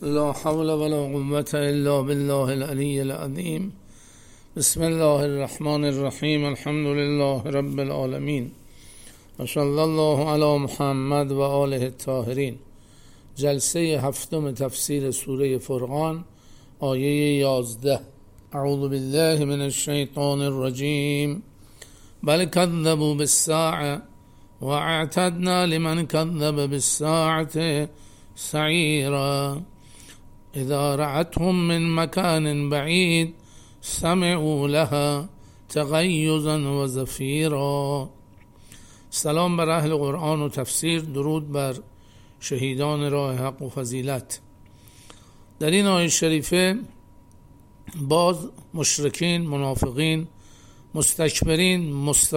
لا حول ولا قوة الا بالله العلی العظیم. بسم الله الرحمن الرحیم. الحمد لله رب العالمین و صلی الله علی محمد و آله الطاهرین. جلسه هفتم تفسیر سوره فرقان، آیه 11. اعوذ بالله من الشیطان الرجیم. بل کذبوا بالساعة و اعتدنا لمن کذب بالساعة سعیرا اذا رأتهم من مكان بعید سمعوا لها تغیظا و زفیرا. سلام بر اهل قرآن و تفسیر، درود بر شهیدان راه حق و فضیلت. در این آیه شریفه باز مشرکین، منافقین، مستکبرین،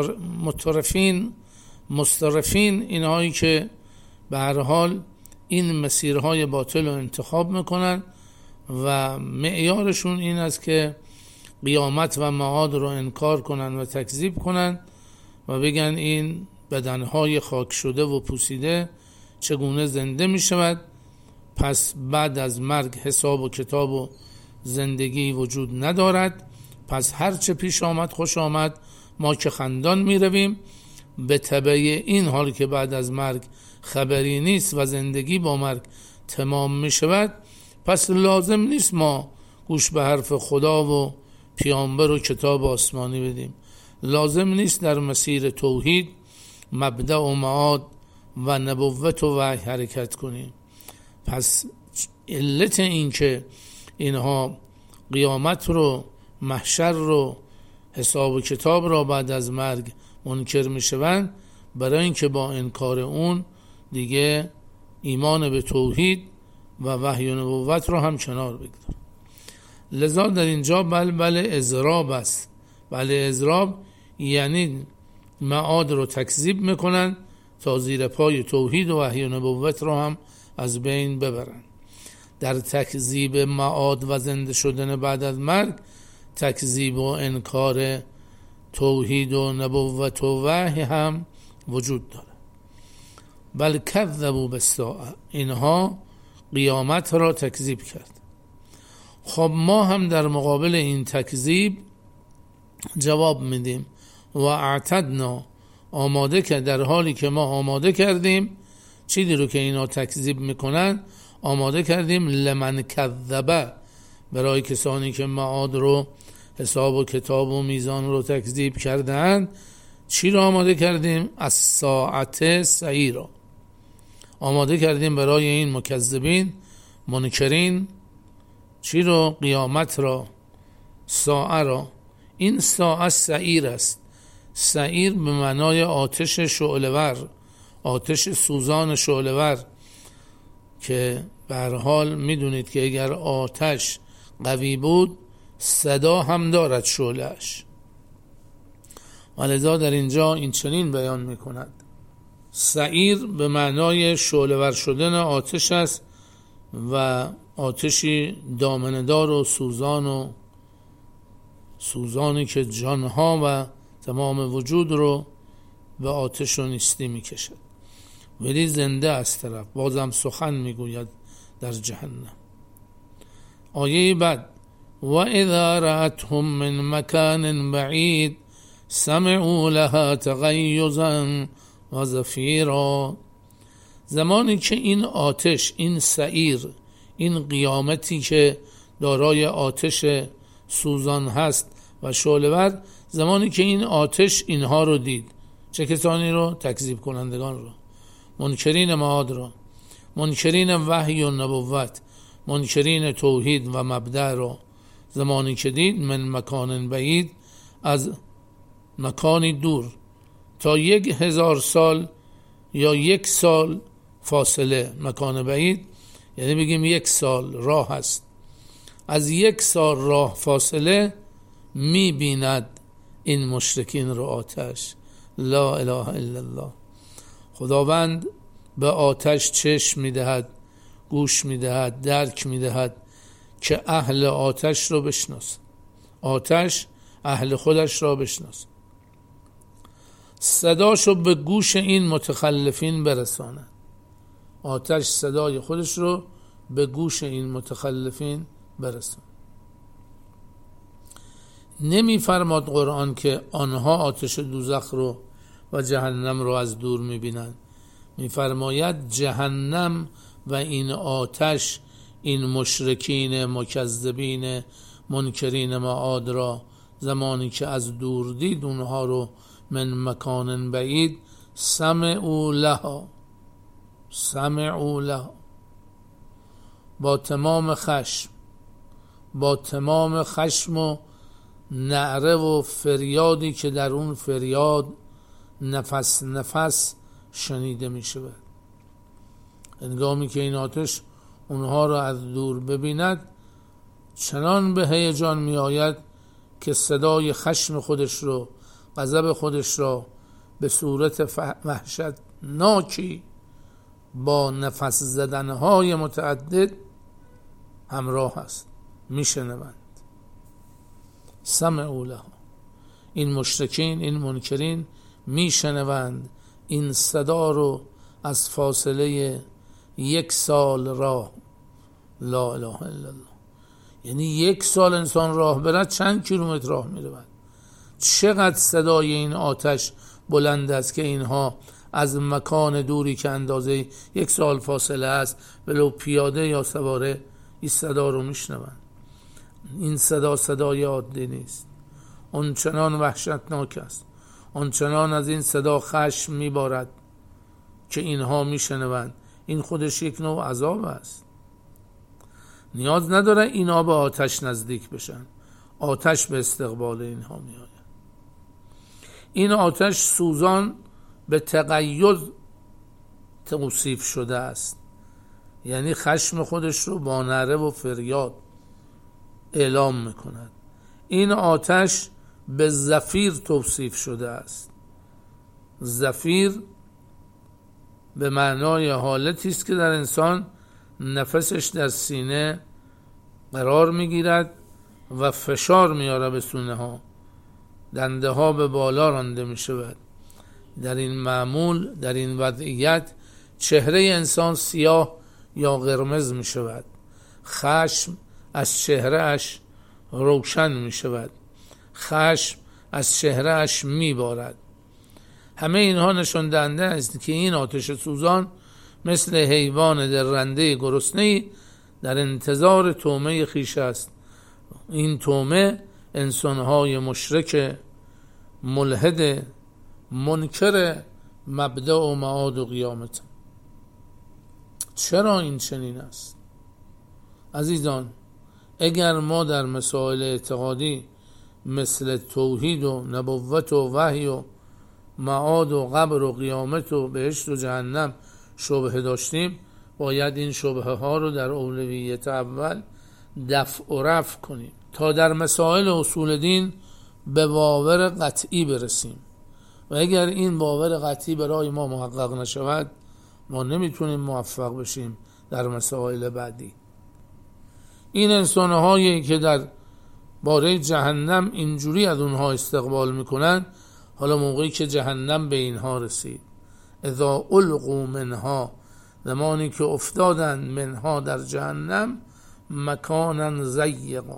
مسترفین، اینهایی که به هر حال این مسیرهای باطل رو انتخاب میکنن و معیارشون این است که قیامت و معاد رو انکار کنن و تکذیب کنن و بگن این بدنهای خاک شده و پوسیده چگونه زنده می شود، پس بعد از مرگ حساب و کتاب و زندگی وجود ندارد، پس هرچه پیش آمد خوش آمد، ما که خندان می رویم. به تبع این حال که بعد از مرگ خبری نیست و زندگی با مرگ تمام می شود، پس لازم نیست ما گوش به حرف خدا و پیامبر و کتاب آسمانی بدیم. لازم نیست در مسیر توحید، مبدأ و معاد و نبوت و وحی حرکت کنیم. پس علت این که اینها قیامت رو، محشر رو، حساب و کتاب رو بعد از مرگ منکر می شوند، برای اینکه با انکار اون دیگه ایمان به توحید و وحی و نبوت رو هم کنار بگذار. لذا در اینجا بل اضراب است. بل اضراب یعنی معاد رو تکذیب میکنن تا زیر پای توحید و وحی و نبوت رو هم از بین ببرن. در تکذیب معاد و زنده شدن بعد از مرگ تکذیب و انکار توحید و نبوت و وحی هم وجود داره. بل کذبوا بالساعة، اینها قیامت را تکذیب کرد. خب ما هم در مقابل این تکذیب جواب میدیم و اعتدنا، آماده کرد، در حالی که ما آماده کردیم چیزی رو که اینا تکذیب میکنن، آماده کردیم لمن کذبه، برای کسانی که معاد رو، حساب و کتاب و میزان رو تکذیب کردن. چی رو آماده کردیم؟ از ساعت سعیرا، آماده کردیم برای این مکذبین، منکرین. چی رو؟ قیامت را، ساعه را. این ساعه سعیر است. سعیر به معنای آتش شعله‌ور، آتش سوزان شعله‌ور، که به هر حال میدونید که اگر آتش قوی بود صدا هم دارد شعله‌اش، ولذا در اینجا این چنین بیان میکند. سعیر به معنای شعله‌ور شدن آتش است و آتشی دامنه‌دار و سوزانی که جانها و تمام وجود رو به آتش و نیستی میکشد، ولی زنده از طرف بازم سخن میگوید در جهنم. آیه بعد و اذا رأتهم من مکان بعید سمعوا لها تغیظا و زفیرا. زمانی که این آتش، این سعیر، این قیامتی که دارای آتش سوزان هست و شعله‌ور، زمانی که این آتش اینها رو دید، چه کسانی رو؟ تکذیب کنندگان رو، منکرین معاد رو، منکرین وحی و نبوت، منکرین توحید و مبدأ رو، زمانی که دید من مکان بعید، از مکانی دور، تا 1000 سال یا 1 سال فاصله. مکان بعید یعنی بگیم 1 سال راه است. از 1 سال راه فاصله می بیند این مشرکین رو آتش. لا اله الا الله. خداوند به آتش چشم می دهد، گوش می دهد، درک می دهد که اهل آتش رو بشناس، آتش اهل خودش را بشناس، صداشو به گوش این متخلفین برساند. آتش صدای خودش رو به گوش این متخلفین برسون. نمی فرماد قرآن که آنها آتش دوزخ رو و جهنم رو از دور می بینند. می فرماید جهنم و این آتش این مشرکین مکذبین منکرین معاد را زمانی که از دور دید اونها رو من مکان بعید سمعوا لها با تمام خشم و نعره و فریادی که در اون فریاد نفس نفس شنیده می شود. هنگامی که این آتش اونها را از دور ببیند چنان به هیجان می آید که صدای خشم خودش رو، غضب خودش را به صورت وحشتناکی با نفس زدنهای متعدد همراه است، می شنوند. سمعوا لها، این مشرکین، این منکرین می شنوند این صدا رو از فاصله 1 سال راه. لا اله الا الله. یعنی 1 سال انسان راه برد چند کیلومتر راه می رود. چقدر صدای این آتش بلند است که اینها از مکان دوری که اندازه 1 سال فاصله است ولو پیاده یا سواره این صدا رو می شنوند. این صدا صدای عادی نیست، اون چنان وحشتناک است، اون چنان از این صدا خشم می بارد که اینها می شنوند. این خودش یک نوع عذاب است. نیاز نداره اینا به آتش نزدیک بشن، آتش به استقبال اینها می آید. این آتش سوزان به تقیض توصیف شده است، یعنی خشم خودش رو با نعره و فریاد اعلام میکند. این آتش به زفیر توصیف شده است. زفیر به معنای حالتی است که در انسان نفسش در سینه قرار میگیرد و فشار میاره به سینه ها، دنده ها به بالا رانده میشود. در این معمول، در این وضعیت چهره انسان سیاه یا قرمز میشود، خشم از چهره اش روشن میشود، خشم از چهره اش میبارد. همه اینها نشان دهنده است که این آتش سوزان مثل حیوان درنده گرسنه‌ای در انتظار طعمه خویش است. این طعمه انسان‌های مشرک، ملحد، منکر مبدأ و معاد و قیامت. چرا این چنین است؟ عزیزان، اگر ما در مسائل اعتقادی مثل توحید و نبوت و وحی و معاد و قبر و قیامت و بهشت و جهنم شبهه داشتیم، باید این شبهه ها رو در اولویت اول دفع و رفع کنیم تا در مسائل اصول دین به باور قطعی برسیم. و اگر این باور قطعی برای ما محقق نشود، ما نمیتونیم موفق بشیم در مسائل بعدی. این انسان‌هایی که در باره جهنم اینجوری از اونها استقبال میکنن، حالا موقعی که جهنم به اینها رسید، اذا القوا منها، زمانی که افتادن منها در جهنم، مکانا ضیقا،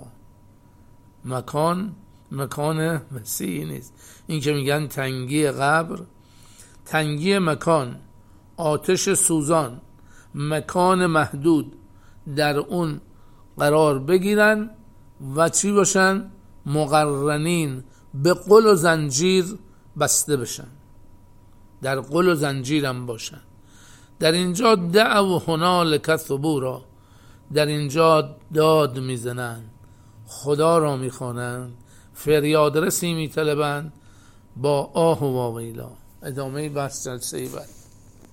مکان وسیعی نیست. این که میگن تنگی قبر، تنگی مکان، آتش سوزان، مکان محدود در اون قرار بگیرن و چی باشن؟ مقرنین، به قل و زنجیر بسته بشن، در قل و زنجیرم باشن. در اینجا دعوا هنالک ثبورا، در اینجا داد میزنند، خدا را میخوانند، فریاد رسی میطلبند با آه و واویلا. ادامه بحث جلسه بعد.